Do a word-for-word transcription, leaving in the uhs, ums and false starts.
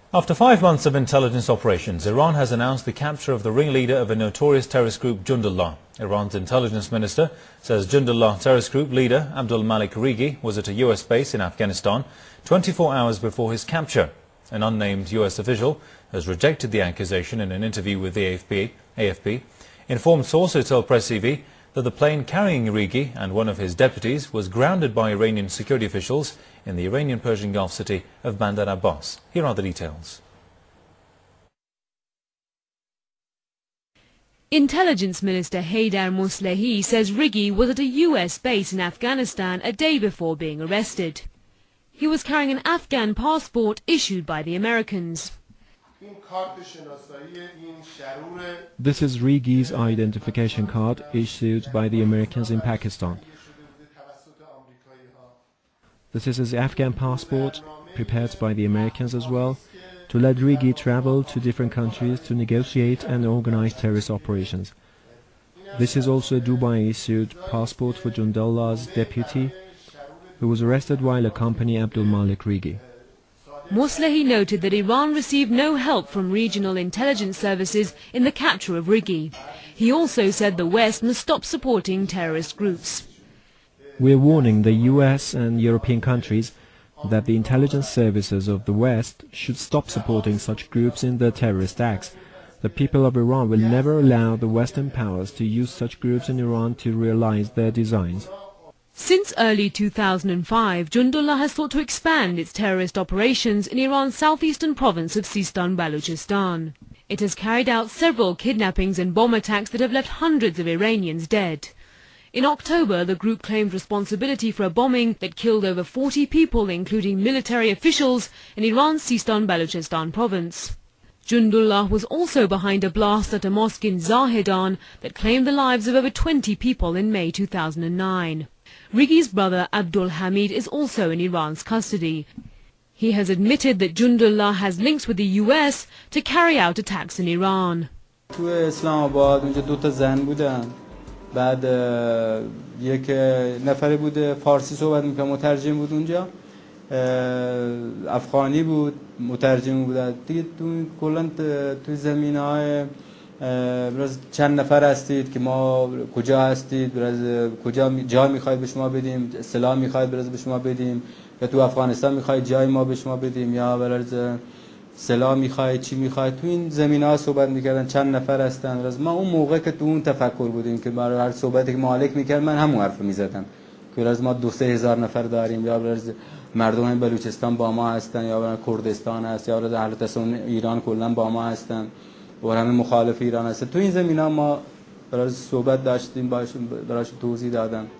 After five months of intelligence operations, Iran has announced the capture of the ringleader of a notorious terrorist group, Jundullah. Iran's intelligence minister says Jundullah terrorist group leader Abdul Malik Righi was at a U S base in Afghanistan twenty-four hours before his capture. An unnamed U S official has rejected the accusation in an interview with the A F P. A F P informed sources tell Press T V that the plane carrying Righi and one of his deputies was grounded by Iranian security officials in the Iranian Persian Gulf city of Bandar Abbas. Here are the details. Intelligence Minister Haydar Moslehi says Righi was at a U S base in Afghanistan a day before being arrested. He was carrying an Afghan passport issued by the Americans. This is Righi's identification card issued by the Americans in Pakistan. This is his Afghan passport, prepared by the Americans as well, to let Righi travel to different countries to negotiate and organize terrorist operations. This is also a Dubai-issued passport for Jundullah's deputy, who was arrested while accompanying Abdul Malik Righi. Moslehi noted that Iran received no help from regional intelligence services in the capture of Righi. He also said the West must stop supporting terrorist groups. We are warning the U S and European countries that the intelligence services of the West should stop supporting such groups in their terrorist acts. The people of Iran will never allow the Western powers to use such groups in Iran to realize their designs. Since early two thousand five, Jundullah has sought to expand its terrorist operations in Iran's southeastern province of Sistan-Baluchistan. It has carried out several kidnappings and bomb attacks that have left hundreds of Iranians dead. In October, the group claimed responsibility for a bombing that killed over forty people, including military officials, in Iran's Sistan-Baluchistan province. Jundullah was also behind a blast at a mosque in Zahedan that claimed the lives of over twenty people in May two thousand nine. Righi's brother Abdul Hamid is also in Iran's custody. He has admitted that Jundullah has links with the U S to carry out attacks in Iran. بعد یک نفری بود فارسی صحبت می‌کرد، مترجم بود اونجا، افغانی بود، مترجم بود. دیگه تو کلاً تو زمینه‌های برای چند نفر هستید که ما کجا هستید، برای کجا جا می‌خواید به شما بدیم، سلاح می‌خواید برای به شما بدیم، یا تو افغانستان می‌خواید جای ما به شما بدیم، یا برای سلاح میخواید چی میخواید. تو این زمینه ها صحبت میکردن، چند نفر هستن. از ما اون موقع که تو اون تفکر بودیم که برای هر صحبتی که مالک میکرد من همون حرف میزدم که از ما دو سه هزار نفر داریم، یا از مردم بلوچستان با ما هستن، یا برای کردستان هست، یا برای اهل تسنن ایران کلا با ما هستن و همه مخالف ایران هستن. تو این زمینه ما برای صحبت داشتیم، باش براش توضیح دادم.